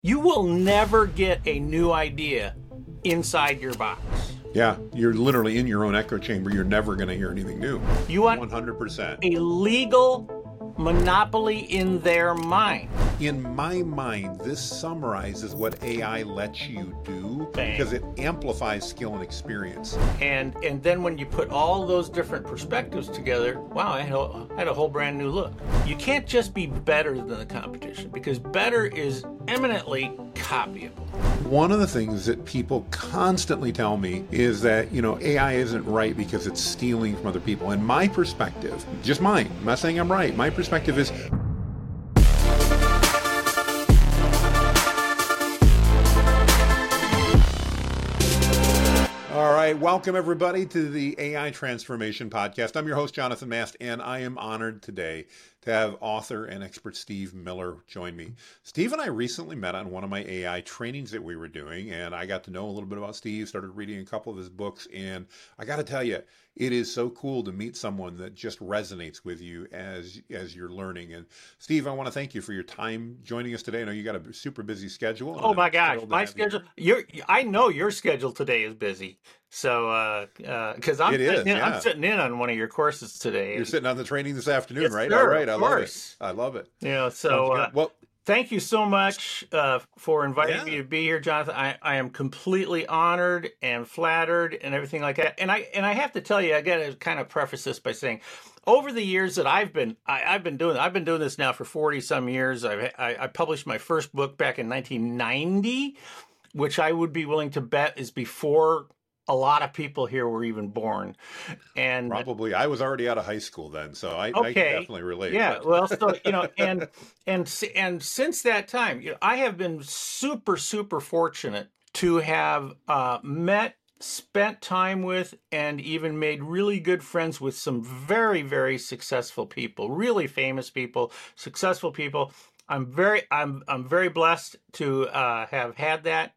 You will never get a new idea inside your box. Yeah, you're literally in your own echo chamber. You're never going to hear anything new. You want 100%. a legal monopoly in their mind. In my mind, this summarizes what AI lets you do. Bang. Because it amplifies skill and experience. And then when you put all those different perspectives together, wow, I had a whole brand new look. You can't just be better than the competition, because better is eminently copyable. One of the things that people constantly tell me is that, AI isn't right because it's stealing from other people. And my perspective, just mine, I'm not saying I'm right, my perspective is, all right, welcome everybody to the AI Transformation Podcast. I'm your host, Jonathan Mast, and I am honored today to have author and expert Steve Miller join me. Steve and I recently met on one of my AI trainings that we were doing, and I got to know a little bit about Steve, started reading a couple of his books, and I got to tell you, it is so cool to meet someone that just resonates with you as you're learning. And Steve, I want to thank you for your time joining us today. I know you got a super busy schedule. Oh my gosh, my schedule! I know your schedule today is busy. So, because I'm sitting in on one of your courses today. You're sitting on the training this afternoon, yes, right? Sir, all right, I love it. I love it. Well, thank you so much for inviting me to be here, Jonathan. I am completely honored and flattered and everything like that. And I have to tell you, I got to kind of preface this by saying, over the years that I've been doing this now for 40 some years. I published my first book back in 1990, which I would be willing to bet is before a lot of people here were even born. And probably I was already out of high school then, so I can definitely relate. Yeah, well, so and since that time, I have been super fortunate to have spent time with, and even made really good friends with some very successful people, really famous people, successful people. I'm very blessed to have had that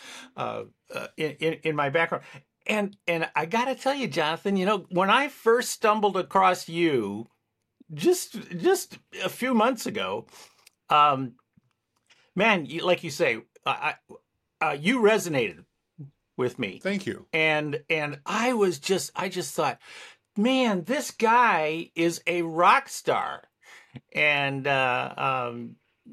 in my background. And I got to tell you, Jonathan, when I first stumbled across you just a few months ago, man, like you say, you resonated with me. Thank you. And I just thought, man, this guy is a rock star. And and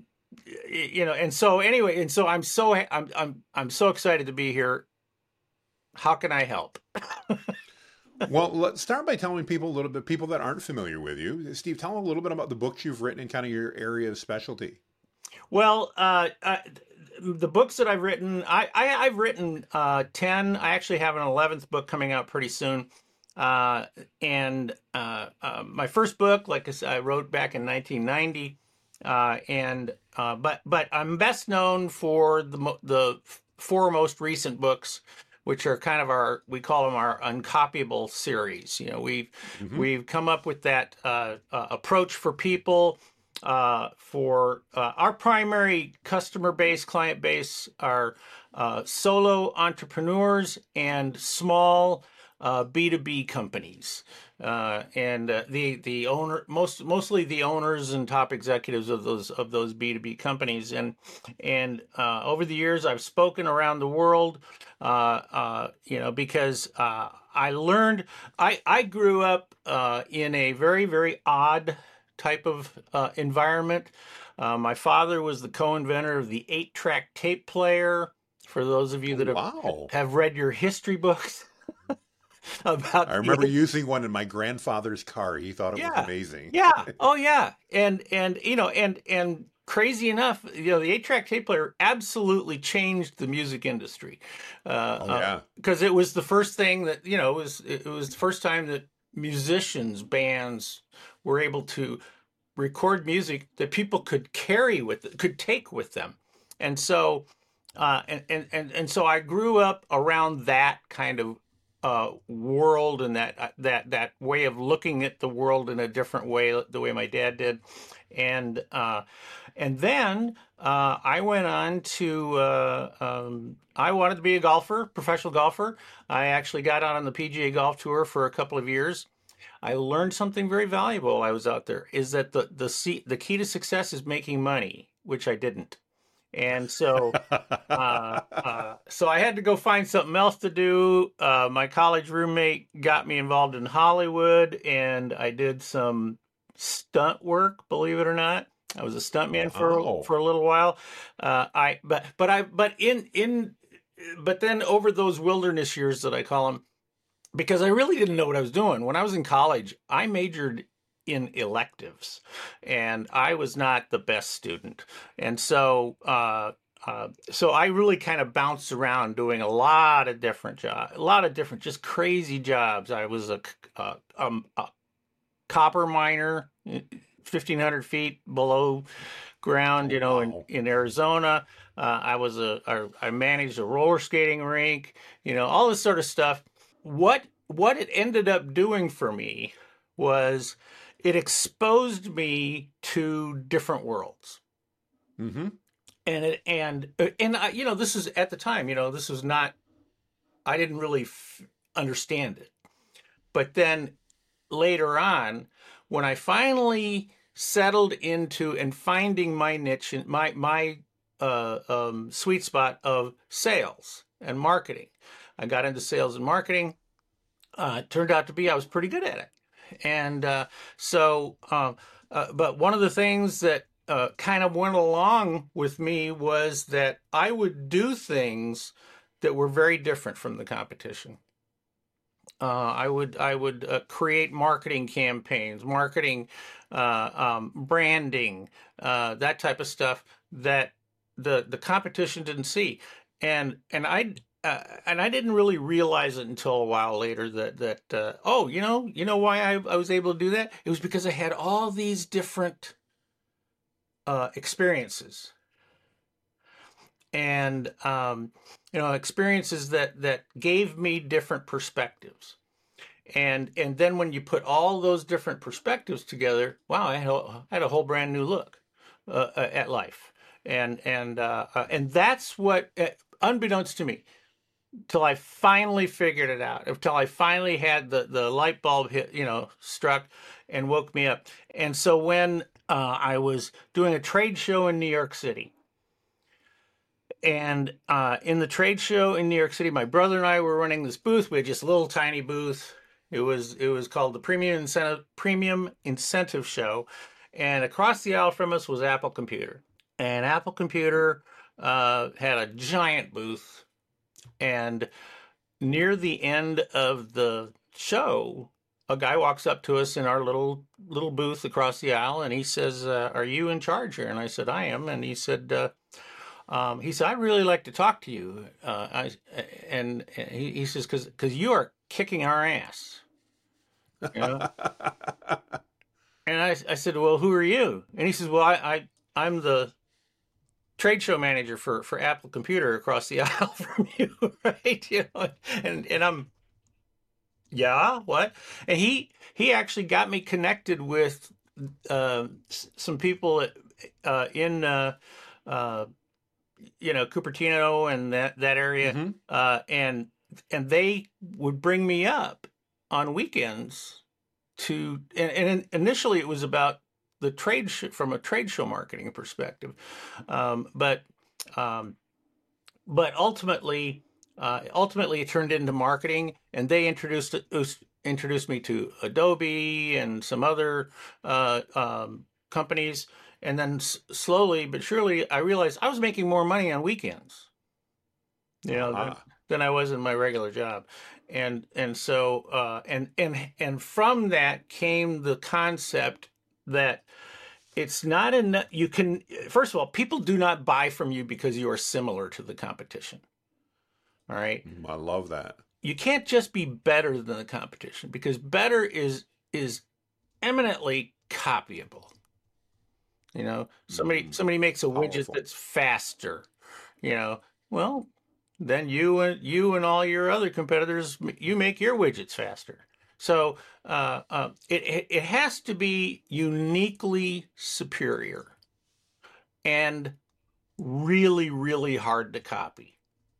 so anyway, I'm so excited to be here. How can I help? Well, let's start by telling people a little bit, people that aren't familiar with you. Steve, tell them a little bit about the books you've written and kind of your area of specialty. Well, the books that I've written, I've written 10. I actually have an 11th book coming out pretty soon. My first book, like I said, I wrote back in 1990, but I'm best known for the four most recent books, which are kind of we call them our uncopyable series. We've come up with that approach for people. For our primary customer base, client base, are solo entrepreneurs and small B2B companies, and the owner, mostly the owners and top executives of those B2B companies, and over the years I've spoken around the world, because I learned I grew up in a very odd type of environment. My father was the co-inventor of the 8-track tape player. For those of you that have read your history books. I remember using one in my grandfather's car. He thought it was amazing. Yeah. Oh yeah. And crazy enough, the 8-track tape player absolutely changed the music industry. Because it was the first thing that, it was the first time that bands were able to record music that people could take with them. And so so I grew up around that kind of world, and that way of looking at the world in a different way, the way my dad did, and then I went on to I wanted to be a professional golfer. I actually got out on the PGA Golf Tour for a couple of years. I learned something very valuable while I was out there, is that the key to success is making money, which I didn't. And so so I had to go find something else to do. My college roommate got me involved in Hollywood, and I did some stunt work, believe it or not. I was a stuntman for a little while. But then over those wilderness years that I call them, because I really didn't know what I was doing. When I was in college, I majored in electives, and I was not the best student. And so I really kind of bounced around doing a lot of different jobs, a lot of different, just crazy jobs. I was a copper miner, 1,500 feet below ground, in Arizona. I managed a roller skating rink, all this sort of stuff. What it ended up doing for me was it exposed me to different worlds. Mm-hmm. And I, this is at the time, this was not, I didn't really understand it. But then later on, when I finally settled into and finding my niche, my sweet spot of sales and marketing, I got into sales and marketing. It turned out to be I was pretty good at it. And but one of the things that kind of went along with me was that I would do things that were very different from the competition. I would create marketing campaigns, branding, that type of stuff that the competition didn't see, and I didn't really realize it until a while later that oh, why I was able to do that? It was because I had all these different experiences, and experiences that gave me different perspectives. And then when you put all those different perspectives together, wow, I had a whole brand new look at life, and that's what, unbeknownst to me, till I finally figured it out, until I finally had the light bulb hit, struck and woke me up. And so when I was doing a trade show in New York City, and in the trade show in New York City, my brother and I were running this booth. We had just a little tiny booth. It was called the Premium Incentive Show, and across the aisle from us was Apple Computer. And Apple Computer had a giant booth. And near the end of the show, a guy walks up to us in our little booth across the aisle, and he says, "Are you in charge here?" And I said, "I am." And he said, "I'd really like to talk to you." And he says, "Because you are kicking our ass." And I said, "Well, who are you?" And he says, "Well, I'm the trade show manager for Apple Computer across the aisle from you, right?" And I'm, yeah, what? And he actually got me connected with some people in Cupertino and that area. Mm-hmm. And they would bring me up on weekends and initially it was about the from a trade show marketing perspective, but ultimately it turned into marketing, and they introduced me to Adobe and some other companies, and then slowly but surely I realized I was making more money on weekends, than I was in my regular job. And so and from that came the concept that it's not enough. You can, first of all, people do not buy from you because you are similar to the competition. All right. I love that. You can't just be better than the competition, because better is eminently copyable. Somebody makes a widget that's faster. Well, then you and all your other competitors, you make your widgets faster. So it has to be uniquely superior and really, really hard to copy.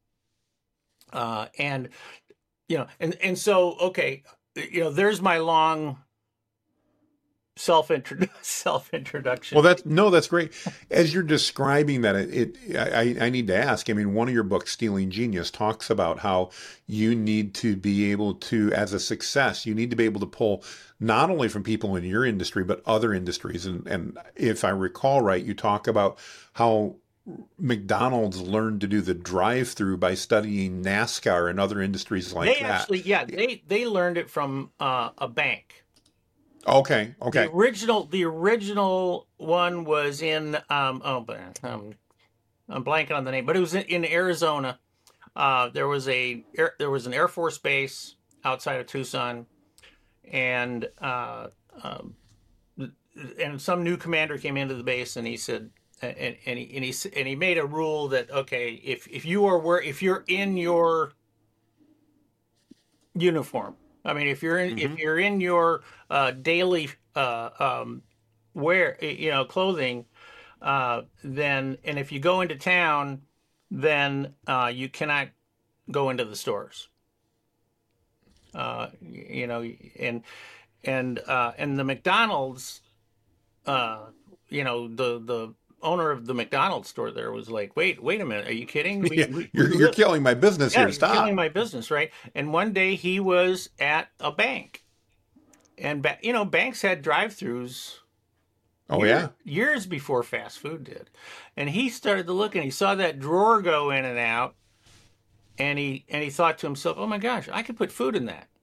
And so, okay, there's my long self-introduction. Well, that's great. As you're describing that, I need to ask. I mean, one of your books, Stealing Genius, talks about how you need to be able to, as a success, you need to be able to pull not only from people in your industry but other industries. And if I recall right, you talk about how McDonald's learned to do the drive-through by studying NASCAR and other industries like They that. actually, yeah, they learned it from a bank. Okay. The original one was in I'm blanking on the name, but it was in Arizona. There was an Air Force base outside of Tucson, and some new commander came into the base, and he said, he made a rule that, okay, if you're in your uniform, I mean, if you're in your daily wear, clothing, then, and if you go into town, then you cannot go into the stores. And the McDonald's, the owner of the McDonald's store there was like, wait a minute, are you kidding? You're killing my business here. Stop. You're killing my business, right? And one day he was at a bank, and banks had drive-throughs. Years before fast food did. And he started to look, and he saw that drawer go in and out, and he thought to himself, oh my gosh, I could put food in that.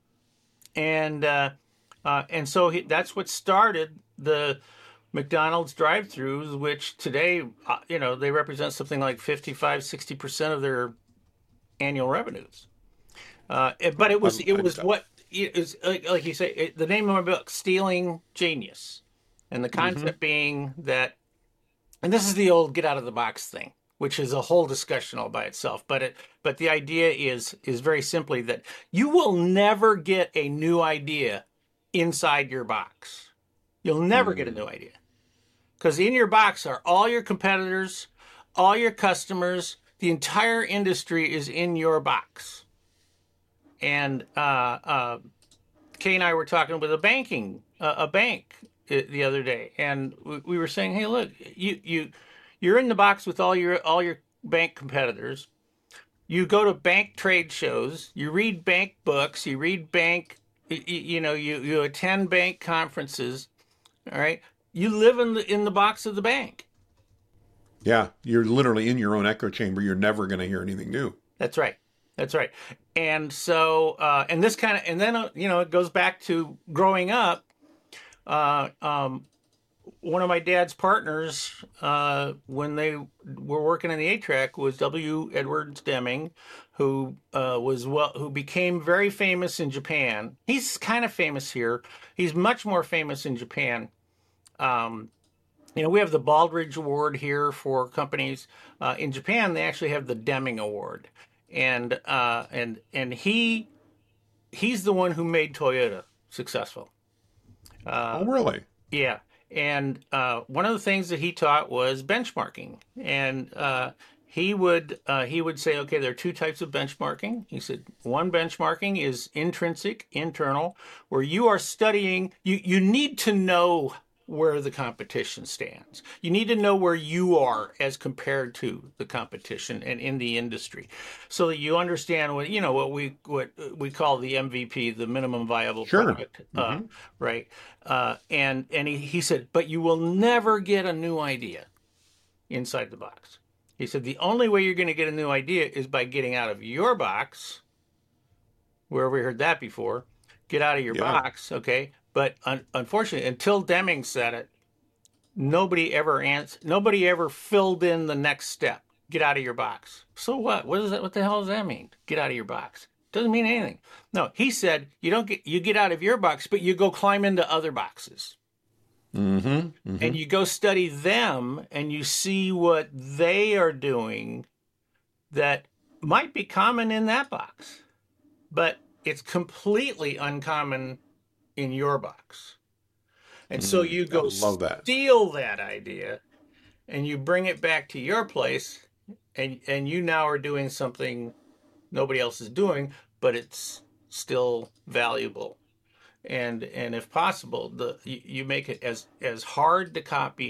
And so that's what started the McDonald's drive-throughs, which today, they represent something like 55-60% of their annual revenues. But it was what is, like you say, the name of my book, Stealing Genius, and the concept being that, and this is the old get out of the box thing, which is a whole discussion all by itself. But the idea is very simply that you will never get a new idea inside your box. You'll never get a new idea, because in your box are all your competitors, all your customers. The entire industry is in your box. And Kay and I were talking with a bank the other day, and we were saying, hey, look, you're in the box with all your bank competitors. You go to bank trade shows, you read bank books, you read bank, you attend bank conferences. All right, you live in the box of the bank. Yeah, you're literally in your own echo chamber. You're never going to hear anything new. That's right. And so, and then it goes back to growing up. One of my dad's partners, when they were working in the 8-track, was W. Edwards Deming, who became very famous in Japan. He's kind of famous here. He's much more famous in Japan. We have the Baldrige Award here for companies. In Japan, they actually have the Deming Award, and he's the one who made Toyota successful. Oh, really? Yeah. And one of the things that he taught was benchmarking. And he would say, okay, there are two types of benchmarking. He said, one benchmarking is intrinsic, internal, where you are studying, you need to know where the competition stands. You need to know where you are as compared to the competition and in the industry, so that you understand what we call the MVP, the minimum viable product, right? And he said, but you will never get a new idea inside the box. He said the only way you're going to get a new idea is by getting out of your box. Where have we heard that before? Get out of your box, okay? But unfortunately, until Deming said it, nobody ever filled in the next step. Get out of your box. So what? What the hell does that mean? Get out of your box. Doesn't mean anything. No, he said you get out of your box, but you go climb into other boxes. And you go study them, and you see what they are doing that might be common in that box, but it's completely uncommon in your box. And so you go steal that idea, and you bring it back to your place, and you now are doing something nobody else is doing, but it's still valuable. and if possible, you make it as hard to copy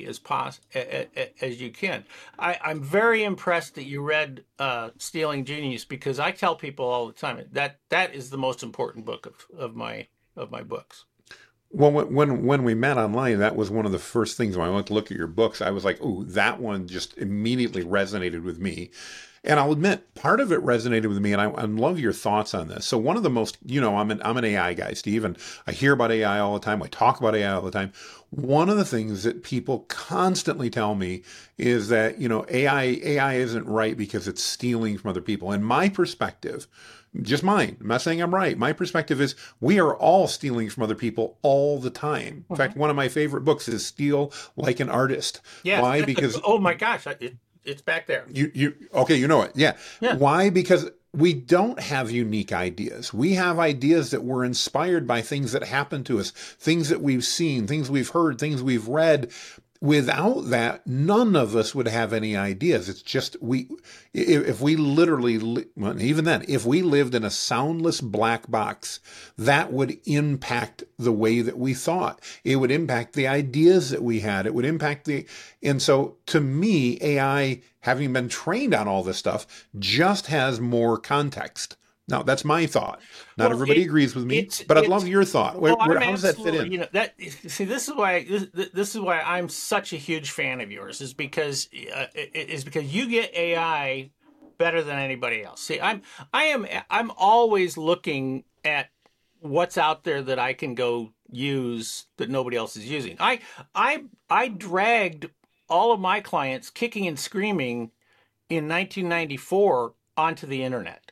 as you can. I'm very impressed that you read Stealing Genius, because I tell people all the time that is the most important book of my books. Well, when we met online, that was one of the first things when I went to look at your books. I was like, "Ooh, that one just immediately resonated with me." And I'll admit, part of it resonated with me, and I love your thoughts on this. So one of the most, I'm an AI guy, Steve, and I hear about AI all the time. I talk about AI all the time. One of the things that people constantly tell me is that, AI isn't right because it's stealing from other people. And my perspective, just mine, I'm not saying I'm right. My perspective is we are all stealing from other people all the time. In fact, one of my favorite books is Steal Like an Artist. Yes. Why? Because oh my gosh, it's back there. Okay, you know it. Yeah. Why? Because we don't have unique ideas. We have ideas that were inspired by things that happened to us, things that we've seen, things we've heard, things we've read. Without that, none of us would have any ideas. It's just if we literally, well, even then, if we lived in a soundless black box, that would impact the way that we thought. It would impact the ideas that we had. It would impact and so to me, AI, having been trained on all this stuff, just has more context. Now, that's my thought. Not everybody agrees with me, but I'd love your thought. How does that fit in? This is why I'm such a huge fan of yours, is because you get AI better than anybody else. See, I'm always looking at what's out there that I can go use that nobody else is using. I dragged all of my clients kicking and screaming in 1994 onto the internet.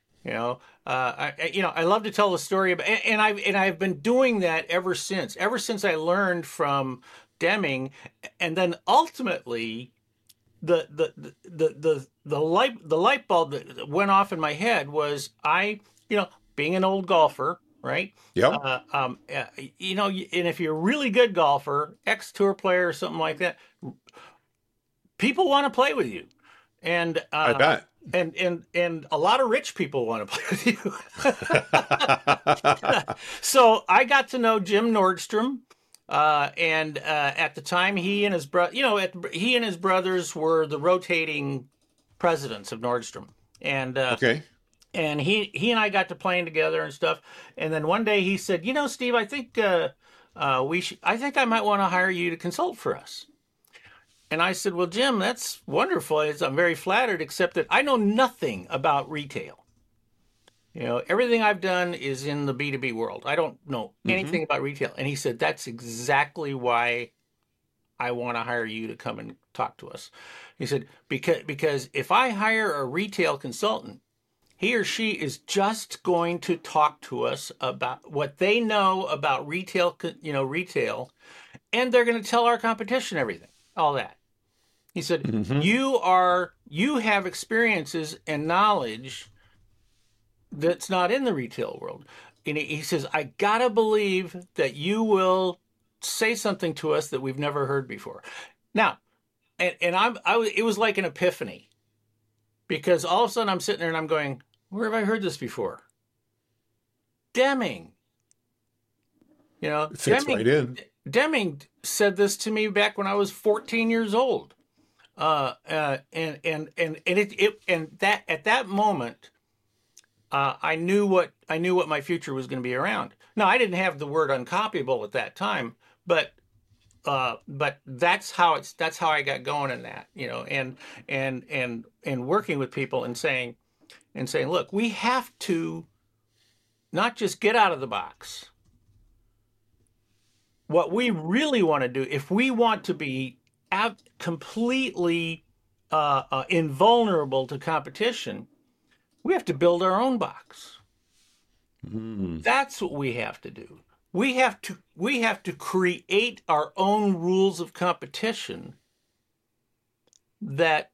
I love to tell the story about, and I've been doing that ever since I learned from Deming, and then ultimately the light bulb that went off in my head was being an old golfer, right? Yep. And if you're a really good golfer, ex-tour player or something like that, people want to play with you. And I bet. And a lot of rich people want to play with you. So I got to know Jim Nordstrom, and at the time, he and his brothers were the rotating presidents of Nordstrom, and okay. And he and I got to playing together and stuff. And then one day he said, Steve, I think I think I might want to hire you to consult for us. And I said, well, Jim, that's wonderful. I'm very flattered, except that I know nothing about retail. Everything I've done is in the B2B world. I don't know anything about retail. And he said, that's exactly why I want to hire you to come and talk to us. He said, because if I hire a retail consultant, he or she is just going to talk to us about what they know about retail, and they're going to tell our competition everything. All that. He said, you have experiences and knowledge that's not in the retail world. And he says, I gotta believe that you will say something to us that we've never heard before. Now, it was like an epiphany, because all of a sudden I'm sitting there and I'm going, where have I heard this before? Deming. It fits right in. Deming said this to me back when I was 14 years old, and that at that moment, I knew what my future was going to be around. Now, I didn't have the word uncopyable at that time, but that's how I got going in that, and working with people and saying, look, we have to not just get out of the box. What we really want to do, if we want to be completely invulnerable to competition, we have to build our own box. That's what we have to do. We have to create our own rules of competition that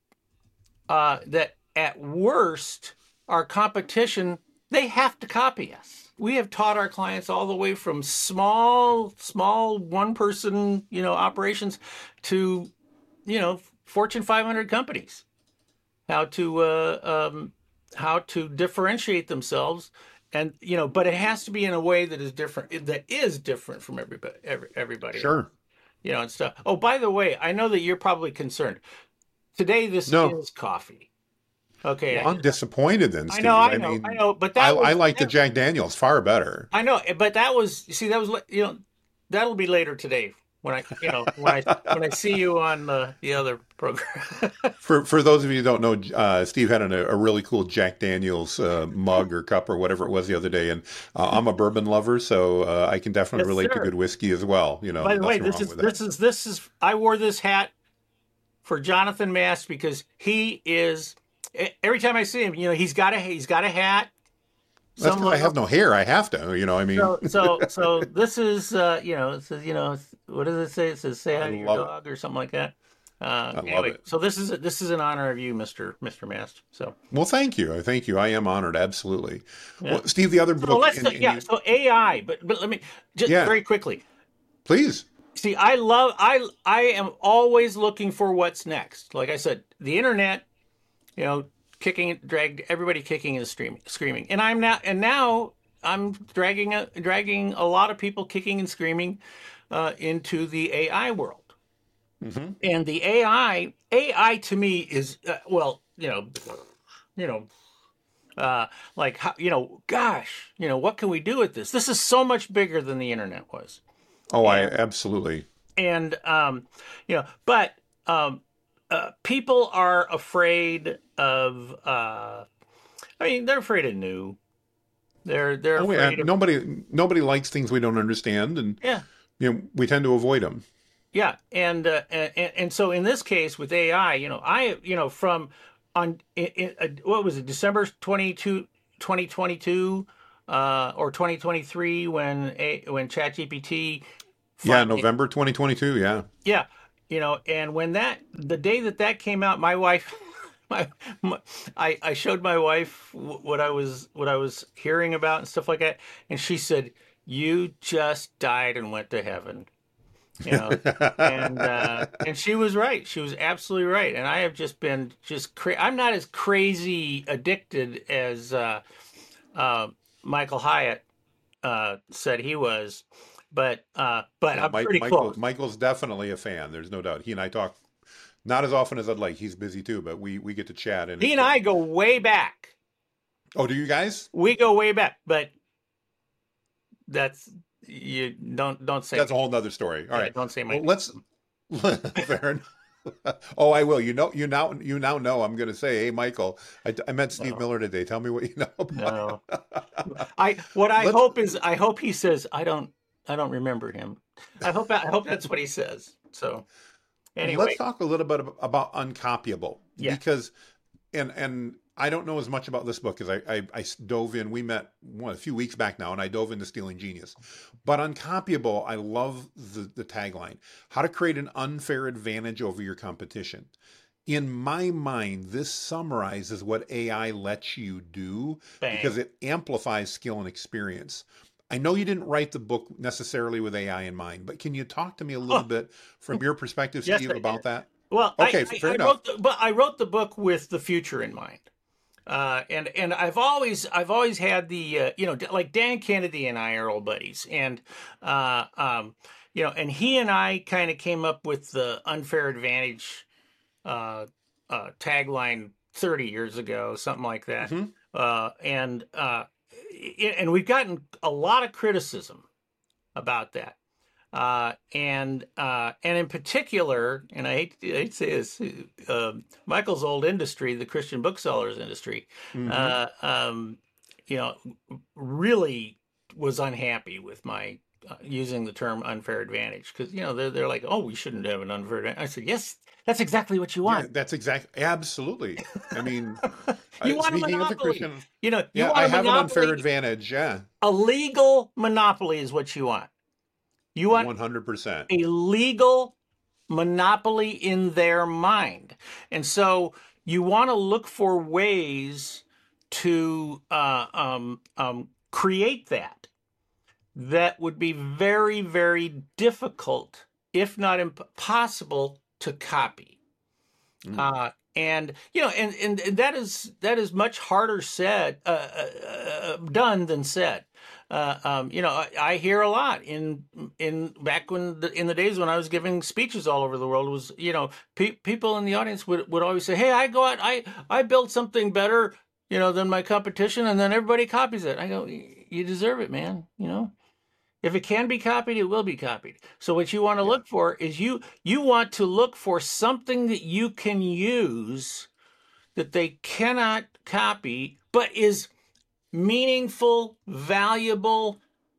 at worst, our competition, they have to copy us. We have taught our clients all the way from small one-person, operations to, Fortune 500 companies, how to differentiate themselves and but it has to be in a way that is different from everybody else, Sure. and stuff. Oh, by the way, I know that you're probably concerned. Today, this No. is coffee. Okay. Well, I'm disappointed then, Steve. I know, but I like the Jack Daniels far better. I know, but that was that'll be later today when I see you on the other program. For those of you who don't know, Steve had a really cool Jack Daniels mug or cup or whatever it was the other day, and I'm a bourbon lover, so I can definitely relate to good whiskey as well. By the way, this is I wore this hat for Jonathan Mast because he is. Every time I see him, he's got a hat. That's because I have no hair. I have to, I mean. So this is, it says, what does it say? It says, say hi to your dog or something like that. Anyway, love it. So this is in honor of you, Mr. Mast. So. Well, thank you. Thank you. I am honored. Absolutely. Yeah. Well, Steve, the other book. So AI, but let me just very quickly. Please. See, I am always looking for what's next. Like I said, the internet, dragged everybody kicking and screaming. And now I'm dragging a lot of people kicking and screaming into the AI world. Mm-hmm. And the AI to me is like how, gosh, what can we do with this? This is so much bigger than the internet was. Oh, I absolutely. And but people are afraid of. They're afraid of new. They're afraid of... Nobody likes things we don't understand, and we tend to avoid them. Yeah, and so in this case with AI, from on what was it, December 2022 or 2023 when ChatGPT. November 2022. Yeah. Yeah. And when the day that came out, my wife, I showed my wife what I was hearing about and stuff like that. And she said, "You just died and went to heaven." And she was right. She was absolutely right. And I have just been I'm not as crazy addicted as Michael Hyatt said he was. But I'm pretty close. Michael's definitely a fan. There's no doubt. He and I talk not as often as I'd like. He's busy too, but we get to chat. And he and I go way back. Oh, do you guys? We go way back, but that's you don't say. That's a whole nother story. All right, don't say my. Well, let's. Fair enough. Oh, I will. You now know. I'm going to say, hey, Michael, I met Steve Miller today. Tell me what you know about. No. I hope he says I don't remember him. I hope that's what he says. So anyway, let's talk a little bit about Uncopyable, because and I don't know as much about this book as I dove in. We met a few weeks back now, and I dove into Stealing Genius. But Uncopyable, I love the tagline: how to create an unfair advantage over your competition. In my mind, this summarizes what AI lets you do. Bang. Because it amplifies skill and experience. I know you didn't write the book necessarily with AI in mind, but can you talk to me a little bit from your perspective, Steve, about that? Well, okay, fair enough. I wrote the book with the future in mind. And I've always had the like Dan Kennedy and I are old buddies, and and he and I kind of came up with the unfair advantage tagline 30 years ago, something like that. Mm-hmm. And we've gotten a lot of criticism about that. And in particular, and I hate to say this, Michael's old industry, the Christian booksellers industry, mm-hmm. Really was unhappy with my using the term unfair advantage, because they're like, oh, we shouldn't have an unfair advantage. I said, yes, that's exactly what you want. Yeah, that's absolutely. I mean, you want a monopoly. I have an unfair advantage. Yeah, a legal monopoly is what you want. You want 100% a legal monopoly in their mind. And so you want to look for ways to create that would be very, very difficult, if not impossible, to copy. And and that is much harder said done than said. I hear a lot in back in the days when I was giving speeches all over the world, was people in the audience would always say, "Hey, I go out, I built something better than my competition," and then everybody copies it. I go, "You deserve it, man. If it can be copied, it will be copied." So what you want to look for is you want to look for something that you can use that they cannot copy, but is meaningful, valuable,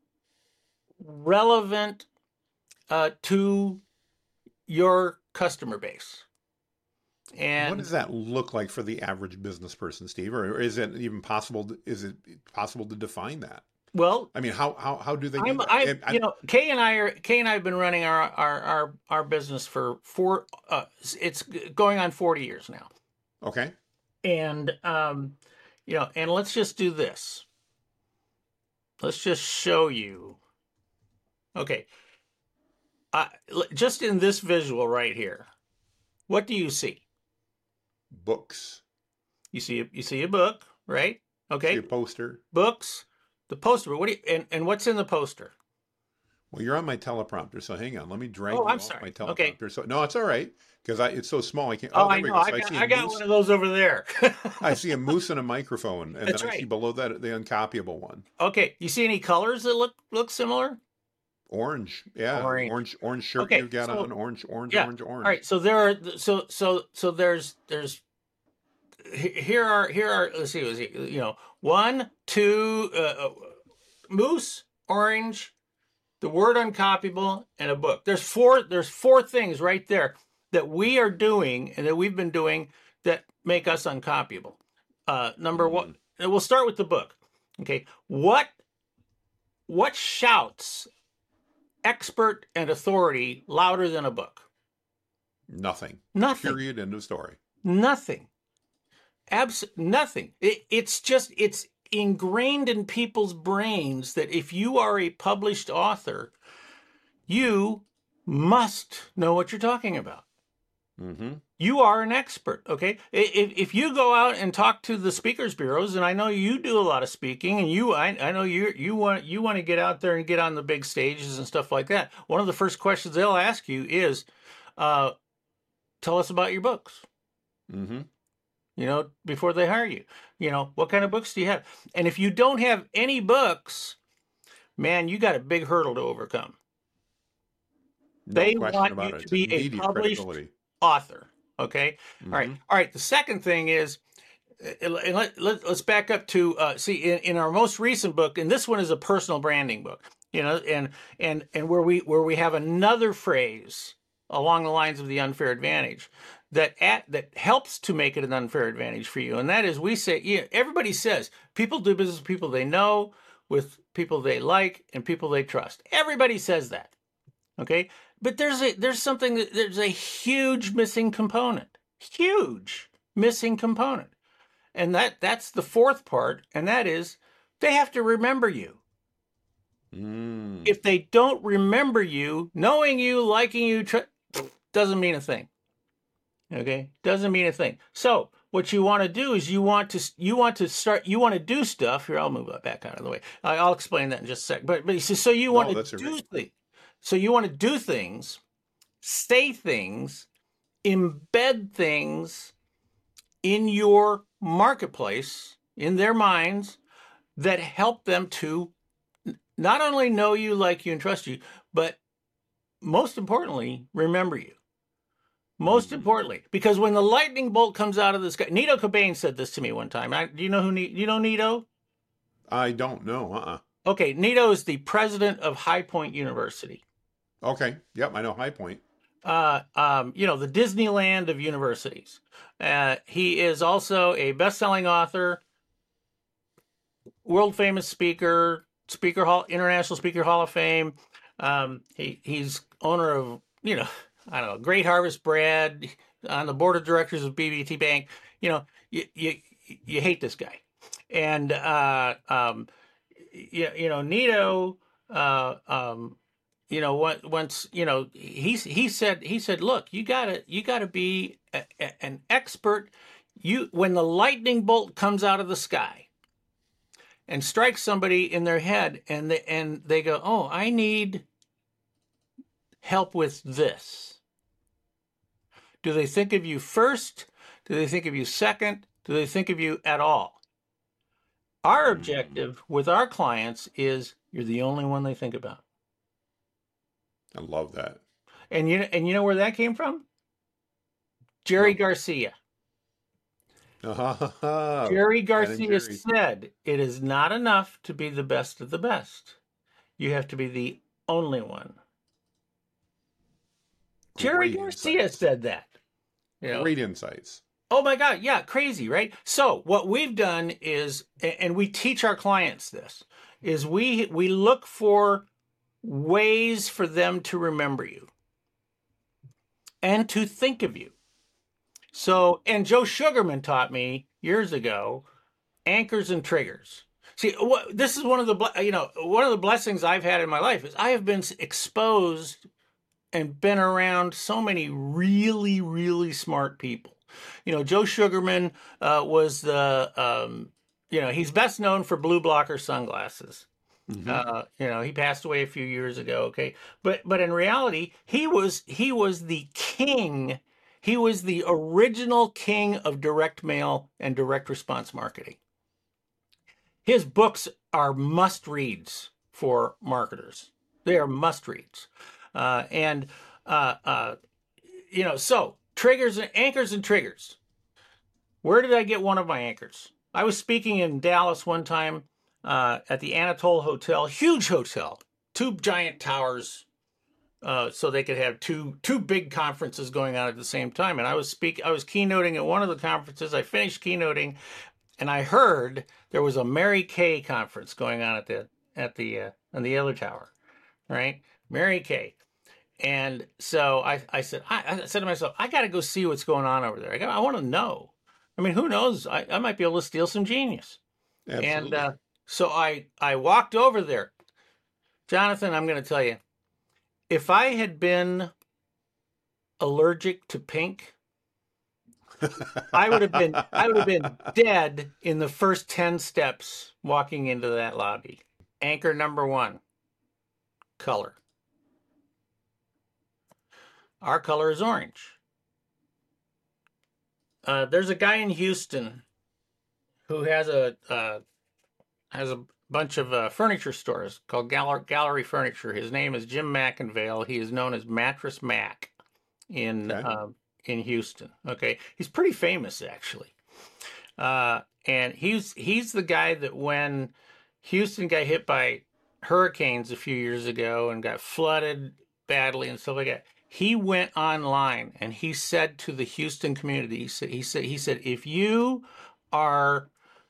relevant to your customer base. And what does that look like for the average business person, Steve? Or is it even possible? Is it possible to define that? Well, I mean, how do they do that? Kay and I have been running our business for it's going on 40 years now. Okay. And and let's just do this. Let's just show you. Okay. Just in this visual right here, what do you see? Books. You see a book, right? Okay. See a poster. Books. The poster. What do you and what's in the poster? Well, you're on my teleprompter, so hang on. Let me drag you off sorry. My teleprompter. Okay. So no, it's all right because it's so small. I can't. I know. I got one of those over there. I see a moose and a microphone, and That's then I see below that the uncopyable one. Okay. You see any colors that look similar? Orange, yeah, orange shirt okay, you've got on, orange. All right, so there are there's here are let's see, 1, 2, moose, orange, the word uncopyable, and a book. There's four things right there that we are doing and that we've been doing that make us uncopyable. Number one, we'll start with the book. Okay, what shouts expert and authority louder than a book? Nothing. Period. End of story. Nothing. Nothing. It's ingrained in people's brains that if you are a published author, you must know what you're talking about. Mm-hmm. You are an expert, okay? If you go out and talk to the speakers bureaus, and I know you do a lot of speaking, and I know you want to get out there and get on the big stages and stuff like that. One of the first questions they'll ask you is, "Tell us about your books." Mm-hmm. Before they hire you. What kind of books do you have? And if you don't have any books, man, you got a big hurdle to overcome. They want you to be a published author. Okay. Mm-hmm. All right. The second thing is, let's back up to see in our most recent book, and this one is a personal branding book. And where we have another phrase along the lines of the unfair advantage that helps to make it an unfair advantage for you, and that is, we say, everybody says people do business with people they know, with people they like, and people they trust. Everybody says that. Okay. But there's a huge missing component. Huge missing component. And that's the fourth part, and that is they have to remember you. If they don't remember you, knowing you, liking you, doesn't mean a thing. Okay? Doesn't mean a thing. So what you want to do is you want to do stuff. Here, I'll move that back out of the way. I'll explain that in just a sec. But so you want to do things. So you want to do things, say things, embed things in your marketplace, in their minds, that help them to not only know you, like you, and trust you, but most importantly, remember you. Most importantly, because when the lightning bolt comes out of the sky, Nito Cobain said this to me one time. Do you know Nito? I don't know. Okay, Nito is the president of High Point University. Okay. Yep, I know High Point. The Disneyland of universities. He is also a best-selling author, world-famous speaker, International Speaker Hall of Fame. He's owner of, Great Harvest Bread, on the board of directors of BB&T Bank. You hate this guy. And, Nito, once, he said, look, you gotta be an expert. When the lightning bolt comes out of the sky and strikes somebody in their head, and they go, oh, I need help with this. Do they think of you first? Do they think of you second? Do they think of you at all? Our objective with our clients is you're the only one they think about. I love that. And you know where that came from? Jerry Garcia. Jerry Garcia said, it is not enough to be the best of the best. You have to be the only one. Jerry Garcia said that. Great insights. Oh my God. Yeah. Crazy, right? So what we've done is, and we teach our clients this, is we look for ways for them to remember you and to think of you. So, and Joe Sugarman taught me years ago, anchors and triggers. See, this is one of the blessings I've had in my life is I have been exposed and been around so many really, really smart people. Joe Sugarman was he's best known for blue blocker sunglasses. Mm-hmm. He passed away a few years ago. Okay. But in reality, he was the king. He was the original king of direct mail and direct response marketing. His books are must reads for marketers. They are must reads. So triggers and anchors and triggers. Where did I get one of my anchors? I was speaking in Dallas one time at the Anatole Hotel, huge hotel, 2 giant towers, so they could have two big conferences going on at the same time. And I was keynoting at one of the conferences. I finished keynoting, and I heard there was a Mary Kay conference going on on the other tower, right? Mary Kay. And so I said to myself, I got to go see what's going on over there. I want to know. I mean, who knows? I might be able to steal some genius. Absolutely. And so I walked over there. Jonathan, I'm going to tell you, if I had been allergic to pink, I would have been dead in the first 10 steps walking into that lobby. Anchor number 1, color. Our color is orange. There's a guy in Houston who has a bunch of furniture stores called Gallery Furniture. His name is Jim McIngvale. He is known as Mattress Mac in Houston. Okay, he's pretty famous actually, and he's the guy that when Houston got hit by hurricanes a few years ago and got flooded badly and stuff like that, he went online and he said to the Houston community, he said, if you are,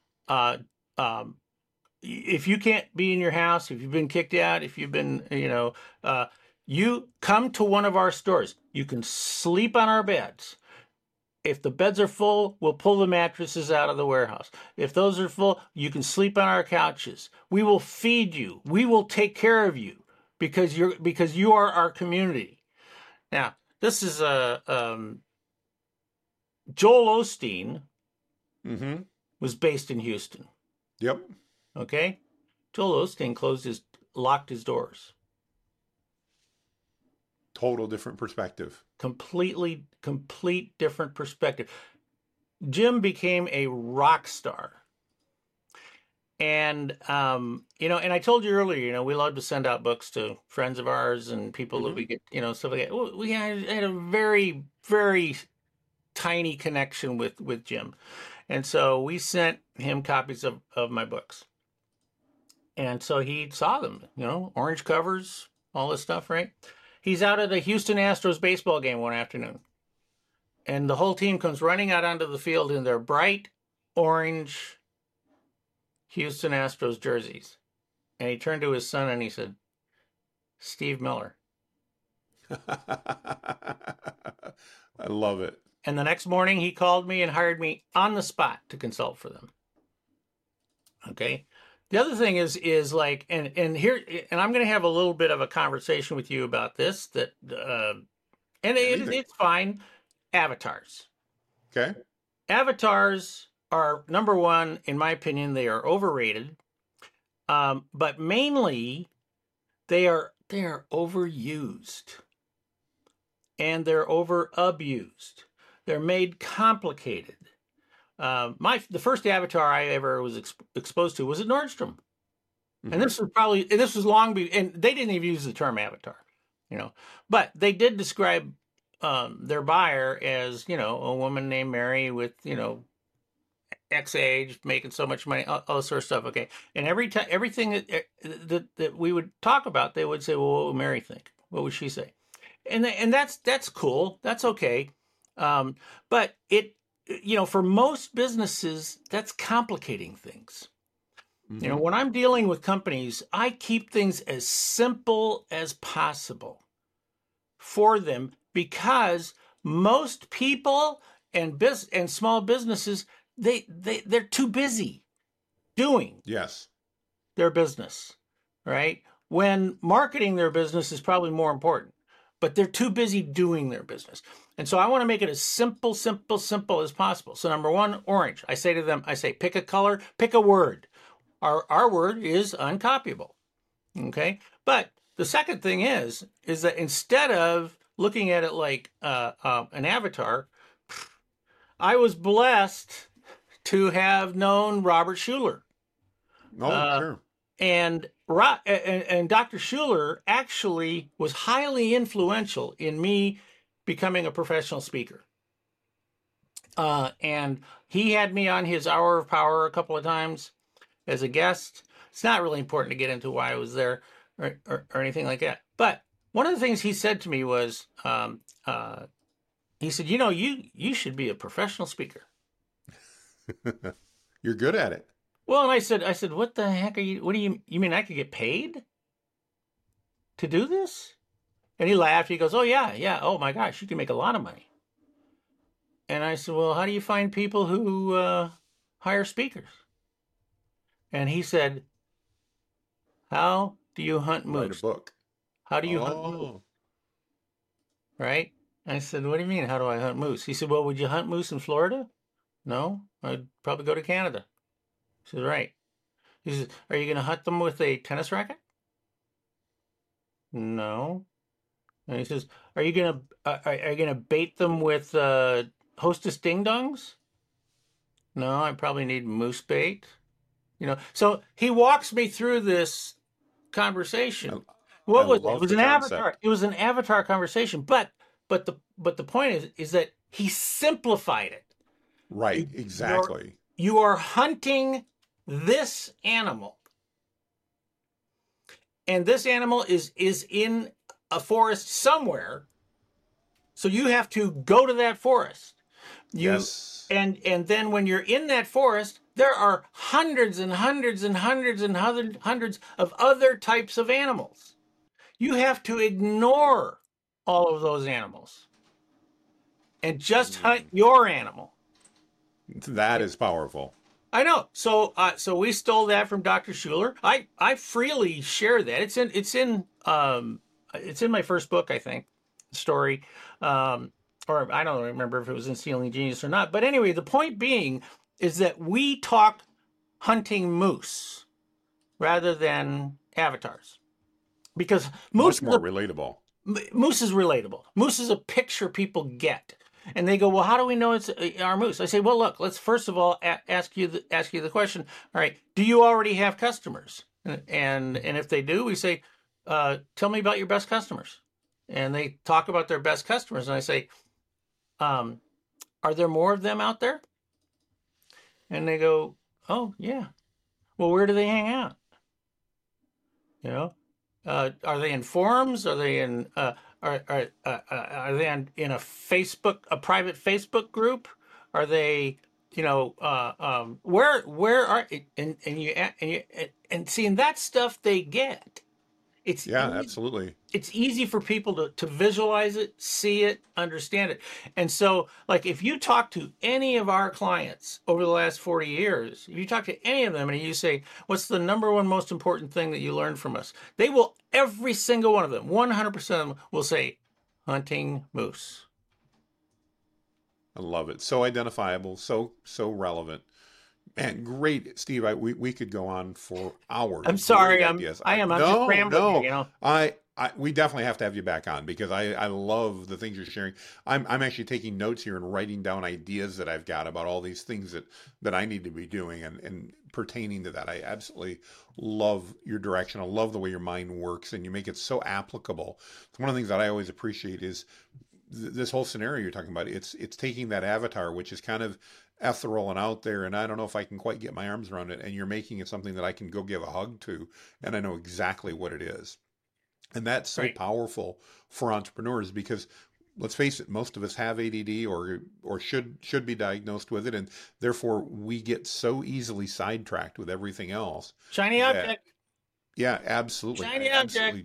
if you can't be in your house, if you've been kicked out, if you've been, you come to one of our stores. You can sleep on our beds. If the beds are full, we'll pull the mattresses out of the warehouse. If those are full, you can sleep on our couches. We will feed you. We will take care of you because you are our community. Now, this is Joel Osteen was based in Houston. Yep. Okay. Joel Osteen locked his doors. Total different perspective. Complete different perspective. Jim became a rock star. And, and I told you earlier, we love to send out books to friends of ours and people that we get, stuff like that. We had a very, very tiny connection with Jim. And so we sent him copies of my books. And so he saw them, orange covers, all this stuff, right? He's out at a Houston Astros baseball game one afternoon. And the whole team comes running out onto the field in their bright orange Houston Astros jerseys. And he turned to his son and he said, Steve Miller. I love it. And the next morning he called me and hired me on the spot to consult for them. Okay. The other thing is like, and here, and I'm going to have a little bit of a conversation with you about this. It's fine. Avatars. Okay. Avatars are, number one, in my opinion, they are overrated. But mainly, they are overused, and they're over abused. They're made complicated. The first avatar I ever was exposed to was at Nordstrom, and this was long and they didn't even use the term avatar, but they did describe their buyer as a woman named Mary with X age, making so much money, all this sort of stuff. Okay, and everything that we would talk about, they would say, "Well, what would Mary think? What would she say?" And that's cool. That's okay. But for most businesses, that's complicating things. Mm-hmm. When I'm dealing with companies, I keep things as simple as possible for them, because most people and small businesses, they're too busy doing their business, right? When marketing their business is probably more important, but they're too busy doing their business. And so I want to make it as simple as possible. So number one, orange. I say to them, pick a color, pick a word. Our word is uncopyable. Okay. But the second thing is that instead of looking at it like an avatar, I was blessed to have known Robert Schuller. Oh, sure. And Dr. Schuller actually was highly influential in me becoming a professional speaker. And he had me on his Hour of Power a couple of times as a guest. It's not really important to get into why I was there or anything like that. But one of the things he said to me was, he said, you should be a professional speaker. You're good at it. Well, and I said, what the heck what do you mean I could get paid to do this? And he laughed. He goes, oh, yeah. Oh, my gosh, you can make a lot of money. And I said, well, how do you find people who hire speakers? And he said, how do you hunt moose? Write a book. How do you hunt moose? Right? I said, what do you mean, how do I hunt moose? He said, well, would you hunt moose in Florida? No, I'd probably go to Canada. I said, right. He said, are you going to hunt them with a tennis racket? No. And he says, are you gonna bait them with Hostess Ding Dongs? No, I probably need moose bait. So he walks me through this conversation. What was it? It was an avatar. It was an avatar conversation. But the point is that he simplified it. Right, exactly. You are hunting this animal, and this animal is in a forest somewhere, so you have to go to that forest. Yes. And then when you're in that forest, there are hundreds and hundreds and hundreds and hundreds of other types of animals. You have to ignore all of those animals and just hunt your animal. That is powerful. I know. So we stole that from Dr. Schuller. I freely share that. It's in my first book, I think, story, or I don't remember if it was in Stealing Genius or not. But anyway, the point being is that we talk hunting moose rather than avatars, because moose much more relatable. Moose is relatable. Moose is a picture people get, and they go, "Well, how do we know it's our moose?" I say, "Well, look, let's first of all ask you the question. All right, do you already have customers? And if they do, we say, tell me about your best customers." And they talk about their best customers. And I say, are there more of them out there? And they go, oh, yeah. Well, where do they hang out? Are they in forums? Are they in, are they in a private Facebook group? Are they, where are, and see, and that stuff they get. It's Yeah, absolutely. it's easy for people to visualize it, see it, understand it. And so, like, if you talk to any of our clients over the last 40 years, if you talk to any of them and you say, what's the number one most important thing that you learned from us? They will, every single one of them, 100% of them will say, hunting moose. I love it. So identifiable, so relevant. Man, great, Steve. We could go on for hours. I'm Great sorry, ideas. I'm just No, rambling here, no. you know. We definitely have to have you back on because I love the things you're sharing. I'm actually taking notes here and writing down ideas that I've got about all these things that I need to be doing and pertaining to that. I absolutely love your direction. I love the way your mind works and you make it so applicable. One of the things that I always appreciate is this whole scenario you're talking about. It's taking that avatar, which is kind of ethereal and out there, and I don't know if I can quite get my arms around it, and you're making it something that I can go give a hug to, and I know exactly what it is. And that's so Right. powerful for entrepreneurs because let's face it, most of us have ADD or should be diagnosed with it, and therefore we get so easily sidetracked with everything else. Shiny That, object. yeah, absolutely. Shiny I absolutely. object.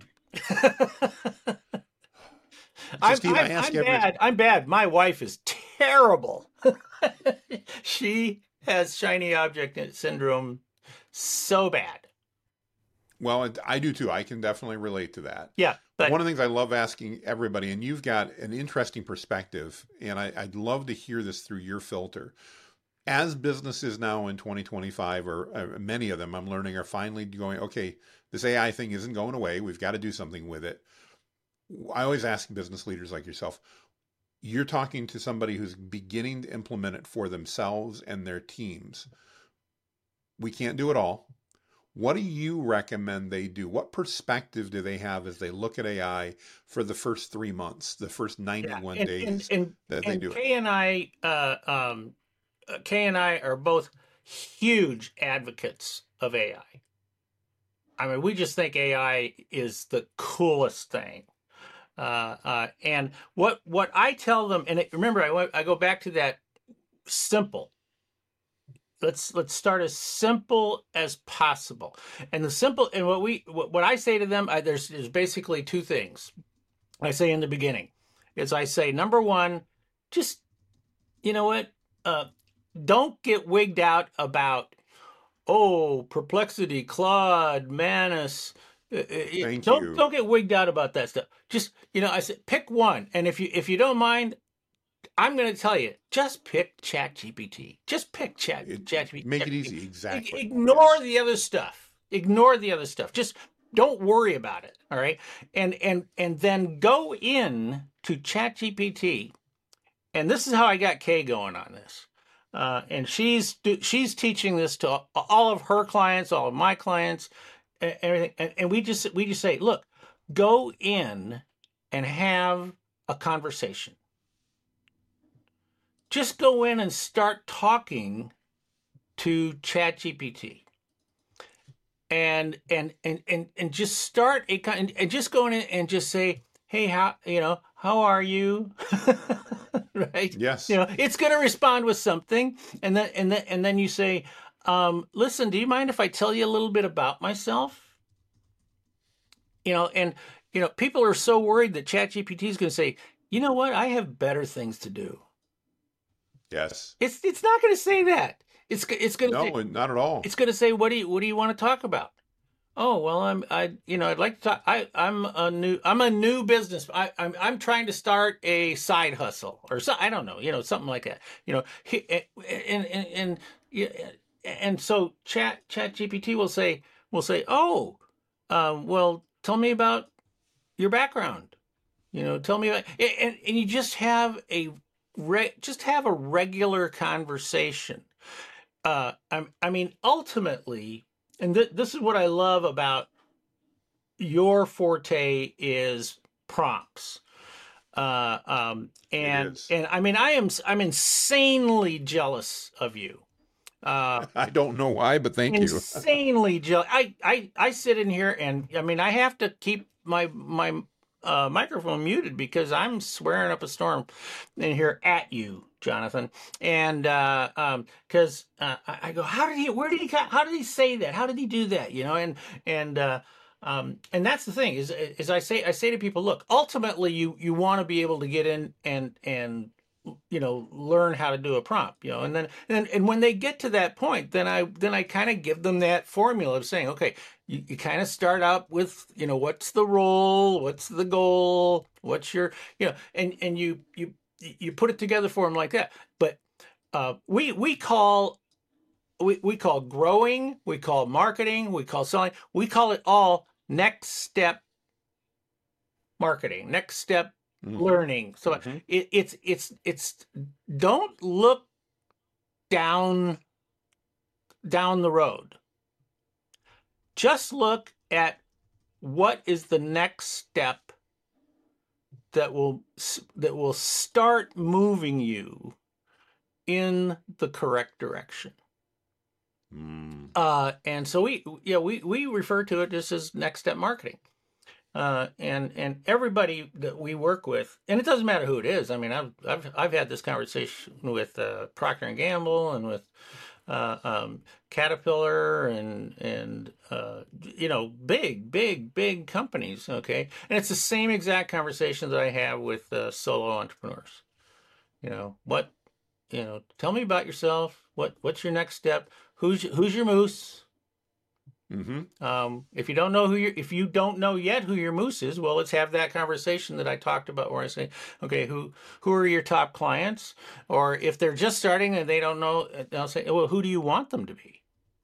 So Steve, I ask I'm every bad. I'm bad. My wife is terrible. She has shiny object syndrome so bad. well, I do too. I can definitely relate to that. Yeah, But but one of the things I love asking everybody, and you've got an interesting perspective, and I'd love to hear this through your filter. As businesses now in 2025, or many of them, I'm learning, are finally going, okay, this AI thing isn't going away. We've got to do something with it. I always ask business leaders like yourself, you're talking to somebody who's beginning to implement it for themselves and their teams. We can't do it all. What do you recommend they do? What perspective do they have as they look at AI for the first 3 months, the first yeah, 91 days that they and do it? Kay and I are both huge advocates of AI. I mean, we just think AI is the coolest thing. And what I tell them, and remember, I go back to that simple. Let's start as simple as possible. And the simple, and what I say to them, there's basically two things. I say in the beginning, is I say number one, just you know what, don't get wigged out about Perplexity, Claude, Manus. Thank Don't you. get wigged out about that stuff. Just I said pick one, and if you don't mind, I'm going to tell you, just pick ChatGPT. Just pick ChatGPT. Make it easy. Exactly. Ignore Yes. the other stuff. Ignore the other stuff. Just don't worry about it. All right, and then go in to ChatGPT, and this is how I got Kay going on this. And she's teaching this to all of her clients, all of my clients, everything. And we just say, look, go in and have a conversation. Just go in and start talking to ChatGPT, and just start and just go in and just say, hey, how are you? Right? Yes. It's going to respond with something, and then you say, listen, do you mind if I tell you a little bit about myself? And people are so worried that ChatGPT is going to say, you know what, I have better things to do. Yes. It's not going to say that. It's going to No, say, not at all. it's going to say, what do you want to talk about? Oh, well, I'd like to talk. I'm a new business. I'm trying to start a side hustle or so. I don't know, something like that. And so ChatGPT will say, oh, well, tell me about your background. Tell me about, and you just have a regular conversation. I mean, ultimately, and this is what I love about your forte is prompts. And I mean, I'm insanely jealous of you. I don't know why, but thank you. Insanely jealous. I sit in here and I mean, I have to keep my microphone muted because I'm swearing up a storm in here at you, Jonathan. And because I go, how did he say that? How did he do that? And And that's the thing is I say to people, look, ultimately you want to be able to get in and learn how to do a prompt, and when they get to that point, then I kind of give them that formula of saying, okay, you kind of start out with, what's the role, what's the goal, what's your, and you put it together for them like that. But we call growing, we call marketing, we call selling, we call it all next step marketing, next step learning. So it's don't look down the road. Just look at what is the next step that will start moving you in the correct direction. And so we refer to it just as next step marketing. And everybody that we work with, and it doesn't matter who it is. I mean, I've had this conversation with Procter and Gamble and with Caterpillar and big companies. Okay, and it's the same exact conversation that I have with solo entrepreneurs. Tell me about yourself. What's your next step? Who's your moose? If you don't know yet who your moose is, well, let's have that conversation that I talked about, where I say, okay, who are your top clients? Or if they're just starting and they don't know, I'll say, well, who do you want them to be?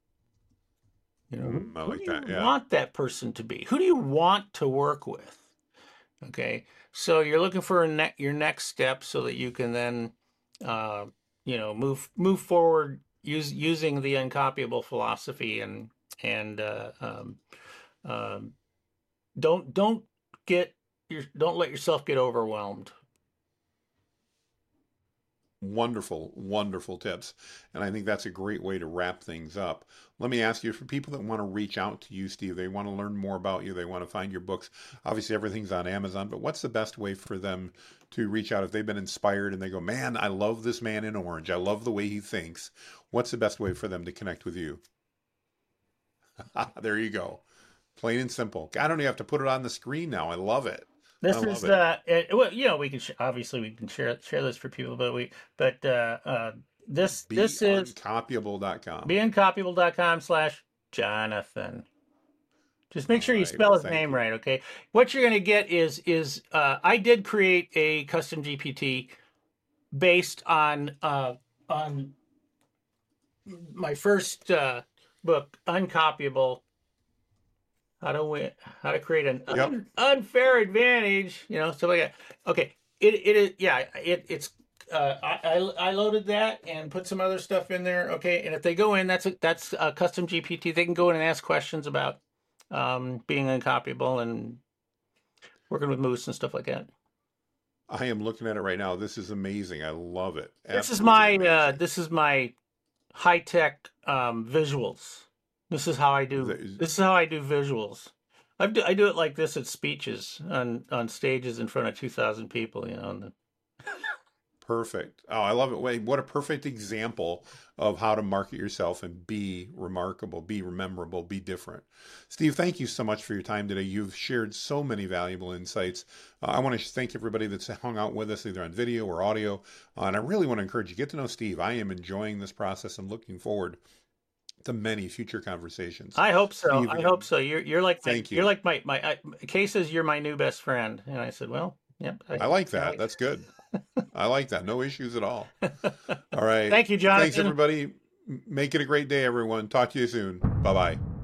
I like who that. Do you want that person to be? Who do you want to work with? Okay, so you're looking for your next step so that you can then, move forward using the uncopyable philosophy and don't let yourself get overwhelmed. Wonderful tips. And I think that's a great way to wrap things up. Let me ask you, for people that want to reach out to you, Steve, they want to learn more about you, they want to find your books. Obviously, everything's on Amazon, but what's the best way for them to reach out if they've been inspired and they go, man, I love this man in orange. I love the way he thinks. What's the best way for them to connect with you? There you go. Plain and simple. I don't even have to put it on the screen now. I love it. This is we can obviously we can share this for people, but this is beuncopyable.com. beuncopyable.com/Jonathan. Just make sure you spell his name right, okay? What you're going to get is I did create a custom GPT based on my first book, Uncopyable. How to create an unfair advantage, stuff like that. Okay, it's I loaded that and put some other stuff in there. Okay, and if they go in, that's a custom GPT. They can go in and ask questions about being uncopyable and working with Moose and stuff like that. I am looking at it right now. This is amazing. I love it. This is my high tech visuals. This is how I do visuals. I do it like this at speeches on stages in front of 2,000 people. Perfect. Oh, I love it. Wait, what a perfect example of how to market yourself and be remarkable, be memorable, be different. Steve, thank you so much for your time today. You've shared so many valuable insights. I want to thank everybody that's hung out with us, either on video or audio. And I really want to encourage you, get to know Steve. I am enjoying this process and looking forward to many future conversations. I hope so. Steve, I hope so. You're like you're like my Kay says you're my new best friend, and I said, well, yep. I like that. That's good. I like that. No issues at all. All right. Thank you, Jonathan. Thanks, everybody. Make it a great day, everyone. Talk to you soon. Bye-bye.